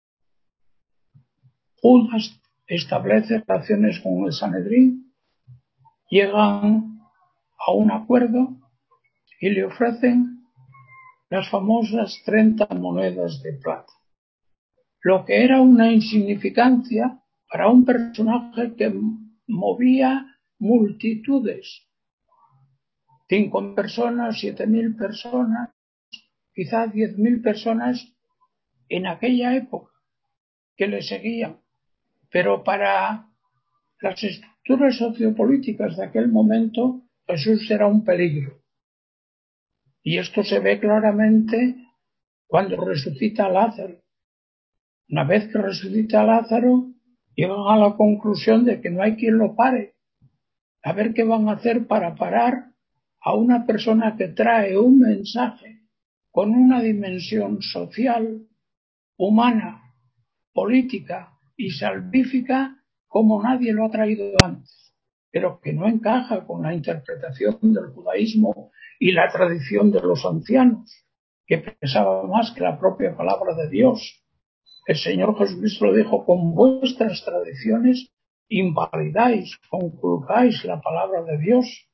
Judas establece relaciones con el Sanedrín, llegan a un acuerdo y le ofrecen las famosas 30 monedas de plata, lo que era una insignificancia para un personaje que movía multitudes, 5.000 personas, 7.000 personas, quizás 10.000 personas en aquella época que le seguían, pero para las estructuras sociopolíticas de aquel momento Jesús era un peligro. Y esto se ve claramente cuando resucita a Lázaro. Una vez que resucita a Lázaro, llegan a la conclusión de que no hay quien lo pare. A ver qué van a hacer para parar a una persona que trae un mensaje con una dimensión social, humana, política y salvífica como nadie lo ha traído antes, pero que no encaja con la interpretación del judaísmo y la tradición de los ancianos, que pesaba más que la propia palabra de Dios. El Señor Jesucristo lo dijo: con vuestras tradiciones invalidáis, conculcáis la palabra de Dios.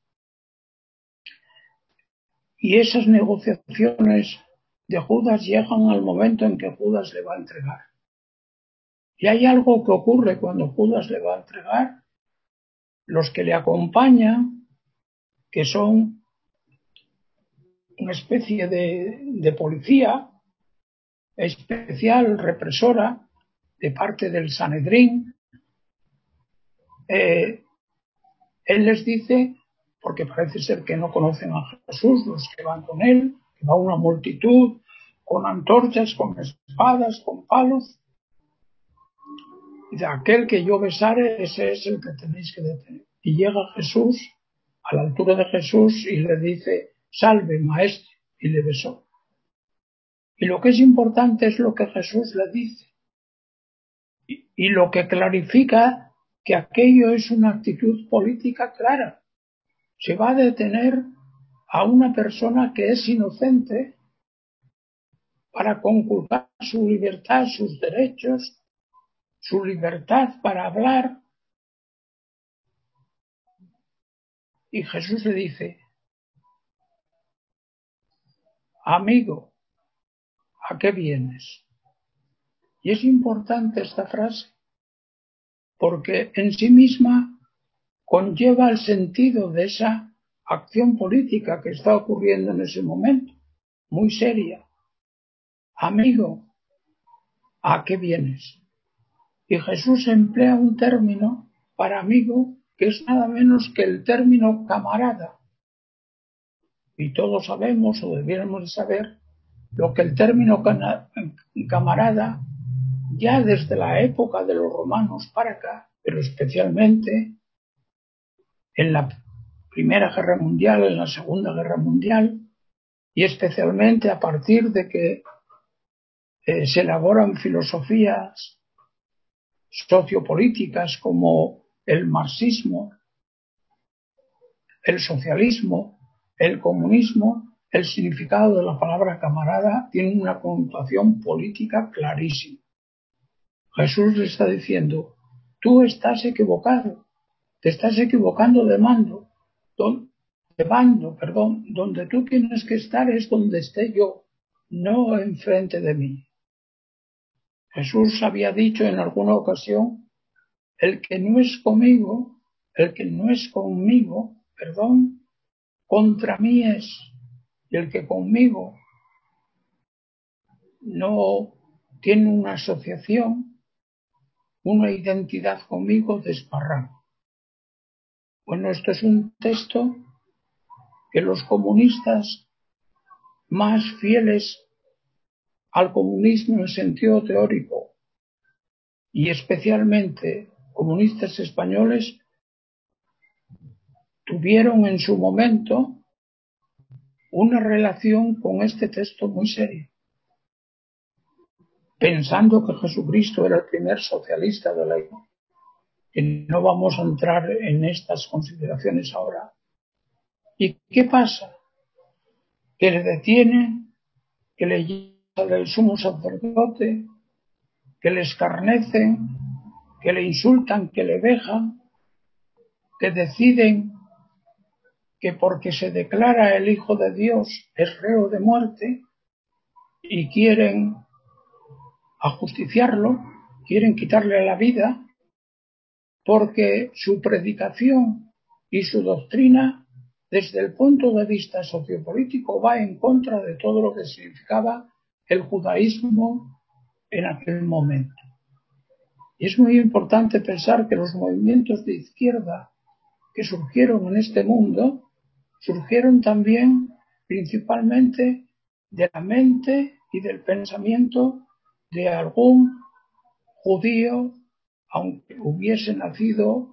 Y esas negociaciones de Judas llegan al momento en que Judas le va a entregar. Y hay algo que ocurre cuando Judas le va a entregar. Los que le acompañan, que son una especie de policía especial, represora, de parte del Sanedrín, él les dice, porque parece ser que no conocen a Jesús, los que van con él, que va una multitud con antorchas, con espadas, con palos, y de aquel que yo besare, ese es el que tenéis que detener. Y llega Jesús a la altura de Jesús y le dice: salve, maestro, y le besó. Y lo que es importante es lo que Jesús le dice y lo que clarifica que aquello es una actitud política clara. Se va a detener a una persona que es inocente para conculcar su libertad, sus derechos, su libertad para hablar. Y Jesús le dice: amigo, ¿a qué vienes? Y es importante esta frase porque en sí misma conlleva el sentido de esa acción política que está ocurriendo en ese momento, muy seria. Amigo, ¿a qué vienes? Y Jesús emplea un término para amigo que es nada menos que el término camarada. Y todos sabemos, o debiéramos saber, lo que el término camarada, ya desde la época de los romanos para acá, pero especialmente en la Primera Guerra Mundial, en la Segunda Guerra Mundial, y especialmente a partir de que se elaboran filosofías sociopolíticas como el marxismo, el socialismo, el comunismo, el significado de la palabra camarada tiene una connotación política clarísima. Jesús le está diciendo: tú estás equivocado, te estás equivocando de bando, donde tú tienes que estar es donde esté yo, no enfrente de mí. Jesús había dicho en alguna ocasión: el que no es conmigo, contra mí es, y el que conmigo no tiene una asociación, una identidad conmigo, desparrama. Bueno, esto es un texto que los comunistas más fieles al comunismo en sentido teórico, y especialmente comunistas españoles, tuvieron en su momento una relación con este texto muy serio, pensando que Jesucristo era el primer socialista de la Iglesia. Y no vamos a entrar en estas consideraciones ahora. ¿Y qué pasa? Que le detienen, que le llevan al sumo sacerdote, que le escarnecen, que le insultan, que le vejan, que deciden que porque se declara el Hijo de Dios es reo de muerte y quieren ajusticiarlo, quieren quitarle la vida, porque su predicación y su doctrina, desde el punto de vista sociopolítico, va en contra de todo lo que significaba el judaísmo en aquel momento. Y es muy importante pensar que los movimientos de izquierda que surgieron en este mundo surgieron también principalmente de la mente y del pensamiento de algún judío, aunque hubiese nacido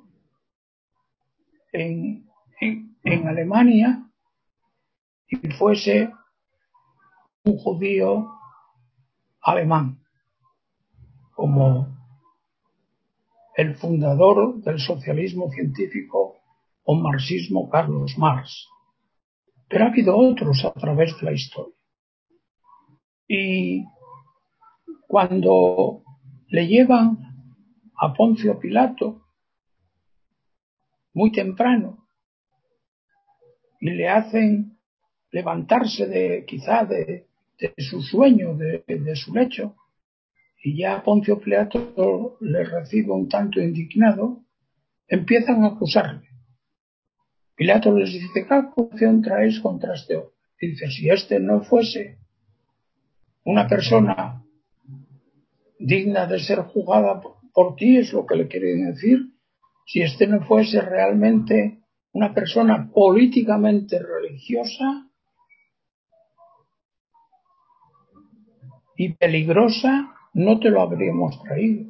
en Alemania y fuese un judío alemán, como el fundador del socialismo científico o marxismo, Carlos Marx. Pero ha habido otros a través de la historia. Y cuando le llevan a Poncio Pilato muy temprano y le hacen levantarse quizá de su sueño, de su lecho, y ya Poncio Pilato le recibe un tanto indignado, empiezan a acusarle. Pilato les dice: ¿qué acusación traéis contra este hombre? Dice: si este no fuese una persona digna de ser juzgada por ti, es lo que le quieren decir, si este no fuese realmente una persona políticamente religiosa y peligrosa, no te lo habríamos traído.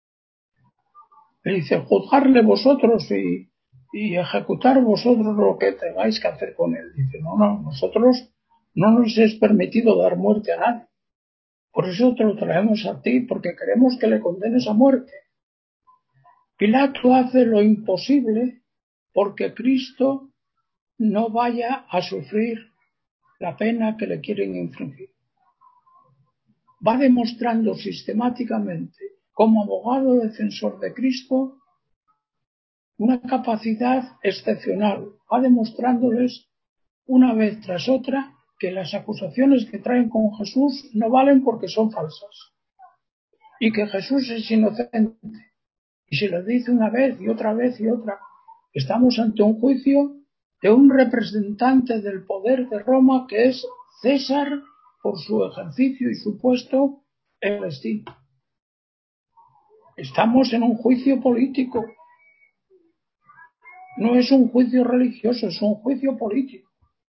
Le dice: juzgarle vosotros y ejecutar vosotros lo que tengáis que hacer con él. Dice: no, nosotros no nos es permitido dar muerte a nadie. Por eso te lo traemos a ti, porque queremos que le condenes a muerte. Pilato hace lo imposible porque Cristo no vaya a sufrir la pena que le quieren infligir. Va demostrando sistemáticamente, como abogado defensor de Cristo, una capacidad excepcional. Va demostrándoles una vez tras otra que las acusaciones que traen con Jesús no valen porque son falsas y que Jesús es inocente. Y se lo dice una vez y otra vez y otra. Estamos ante un juicio de un representante del poder de Roma que es César por su ejercicio y su puesto en Palestina. Estamos en un juicio político. No es un juicio religioso, es un juicio político.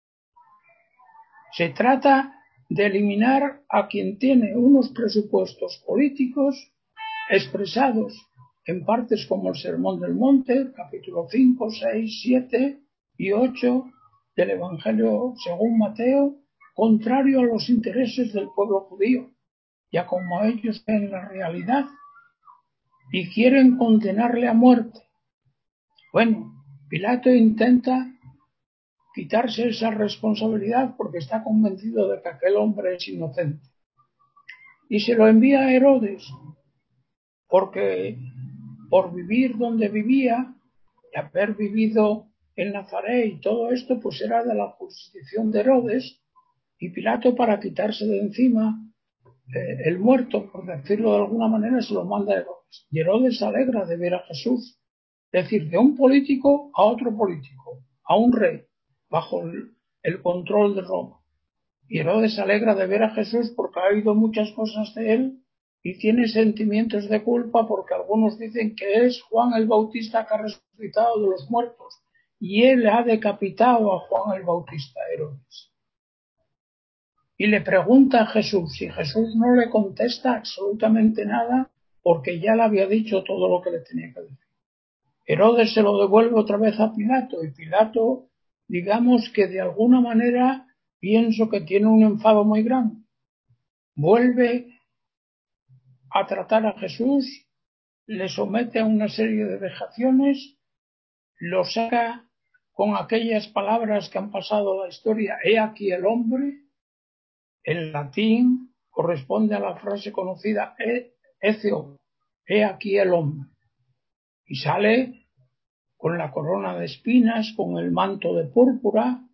Se trata de eliminar a quien tiene unos presupuestos políticos expresados en partes como el Sermón del Monte, capítulo 5, 6, 7 y 8 del Evangelio según Mateo, contrario a los intereses del pueblo judío, ya como ellos ven la realidad, y quieren condenarle a muerte. Bueno, Pilato intenta quitarse esa responsabilidad porque está convencido de que aquel hombre es inocente. Y se lo envía a Herodes, porque por vivir donde vivía y haber vivido en Nazaret y todo esto, pues era de la jurisdicción de Herodes, y Pilato, para quitarse de encima el muerto, por decirlo de alguna manera, se lo manda a Herodes. Y Herodes se alegra de ver a Jesús, es decir, de un político a otro político, a un rey, bajo el control de Roma. Y Herodes se alegra de ver a Jesús porque ha oído muchas cosas de él y tiene sentimientos de culpa porque algunos dicen que es Juan el Bautista que ha resucitado de los muertos y él ha decapitado a Juan el Bautista, Herodes. Y le pregunta a Jesús y Jesús no le contesta absolutamente nada porque ya le había dicho todo lo que le tenía que decir. Herodes se lo devuelve otra vez a Pilato y Pilato, digamos que de alguna manera, pienso que tiene un enfado muy grande. Vuelve a tratar a Jesús, le somete a una serie de vejaciones, lo saca con aquellas palabras que han pasado a la historia: he aquí el hombre. En latín corresponde a la frase conocida etheo, he aquí el hombre. Y sale con la corona de espinas, con el manto de púrpura.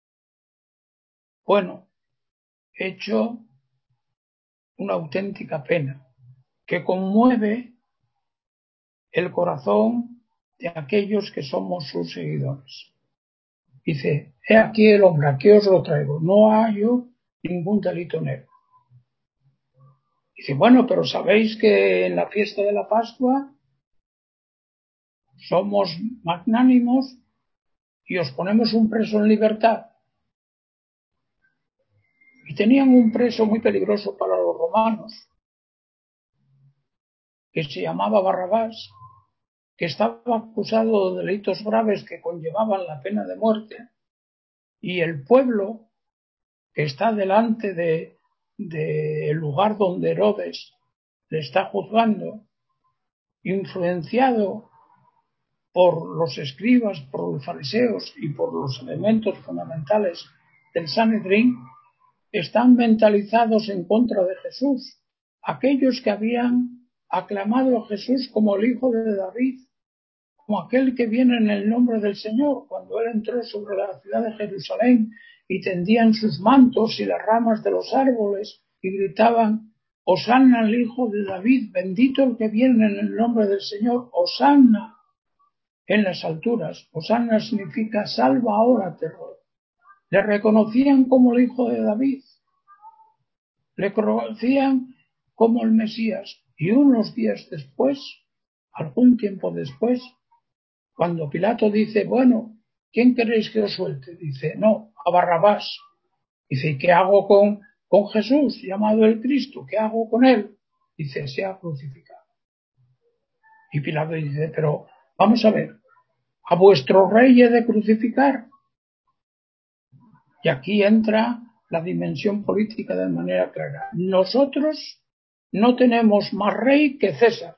Bueno, hecho una auténtica pena que conmueve el corazón de aquellos que somos sus seguidores. Dice: he aquí el hombre, aquí os lo traigo, no hallo ningún delito en él. Dice: bueno, pero sabéis que en la fiesta de la Pascua somos magnánimos y os ponemos un preso en libertad. Y tenían un preso muy peligroso para los romanos, que se llamaba Barrabás, que estaba acusado de delitos graves que conllevaban la pena de muerte, y el pueblo que está delante de del lugar donde Herodes le está juzgando, influenciado por los escribas, por los fariseos y por los elementos fundamentales del Sanedrín, están mentalizados en contra de Jesús. Aquellos que habían aclamado a Jesús como el Hijo de David, como aquel que viene en el nombre del Señor, cuando él entró sobre la ciudad de Jerusalén y tendían sus mantos y las ramas de los árboles y gritaban: Hosanna al Hijo de David, bendito el que viene en el nombre del Señor, Hosanna en las alturas. Hosanna significa salva ahora, terror. Le reconocían como el Hijo de David, le conocían como el Mesías, y unos días después, algún tiempo después, cuando Pilato dice: bueno, ¿quién queréis que os suelte? Dice: no, a Barrabás. Dice: ¿y qué hago con Jesús, llamado el Cristo? ¿Qué hago con él? Dice: sea crucificado. Y Pilato dice: pero vamos a ver, ¿a vuestro rey he de crucificar? Y aquí entra la dimensión política de manera clara. Nosotros no tenemos más rey que César.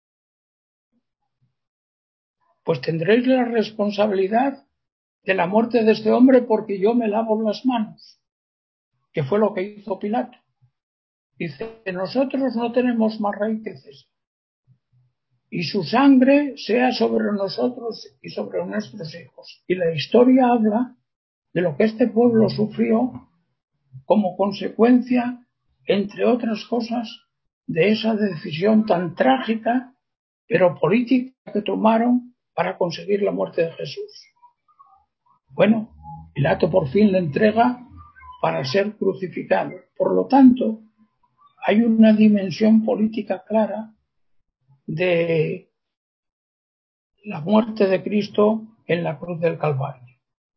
Pues tendréis la responsabilidad de la muerte de este hombre porque yo me lavo las manos, que fue lo que hizo Pilato. Dice: nosotros no tenemos más rey que César, y su sangre sea sobre nosotros y sobre nuestros hijos. Y la historia habla de lo que este pueblo sufrió como consecuencia, entre otras cosas, de esa decisión tan trágica pero política que tomaron para conseguir la muerte de Jesús. Bueno, Pilato por fin le entrega para ser crucificado. Por lo tanto, hay una dimensión política clara de la muerte de Cristo en la cruz del Calvario.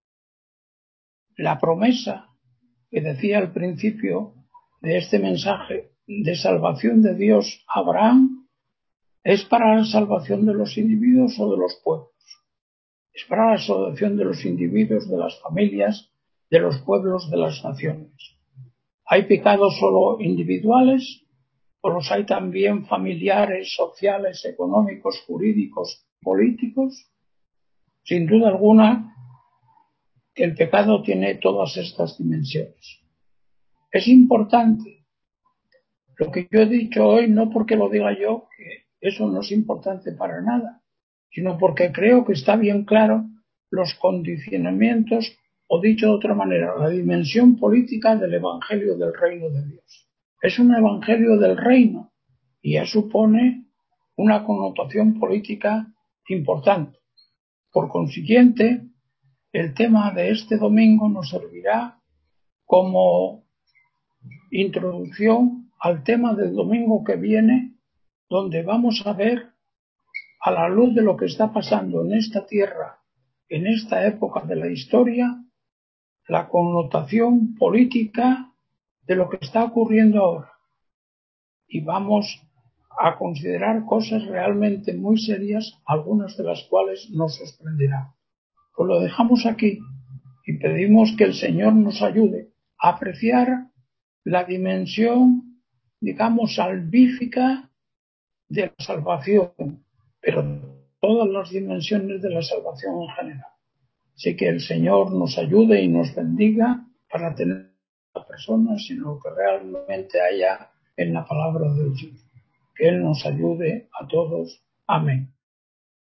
La promesa que decía al principio de este mensaje de salvación de Dios a Abraham es para la salvación de los individuos o de los pueblos. Es para la salvación de los individuos, de las familias, de los pueblos, de las naciones. ¿Hay pecados solo individuales o los hay también familiares, sociales, económicos, jurídicos, políticos? Sin duda alguna que el pecado tiene todas estas dimensiones. Es importante lo que yo he dicho hoy, no porque lo diga yo, que eso no es importante para nada, sino porque creo que está bien claro los condicionamientos, o dicho de otra manera, la dimensión política del Evangelio del Reino de Dios. Es un Evangelio del Reino y ya supone una connotación política importante. Por consiguiente, el tema de este domingo nos servirá como introducción al tema del domingo que viene, donde vamos a ver, a la luz de lo que está pasando en esta tierra, en esta época de la historia, la connotación política de lo que está ocurriendo ahora. Y vamos a considerar cosas realmente muy serias, algunas de las cuales nos sorprenderán. Pues lo dejamos aquí y pedimos que el Señor nos ayude a apreciar la dimensión, digamos, salvífica de la salvación, pero todas las dimensiones de la salvación en general. Así que el Señor nos ayude y nos bendiga para tener a personas sino lo que realmente haya en la palabra de Dios. Que Él nos ayude a todos. Amén.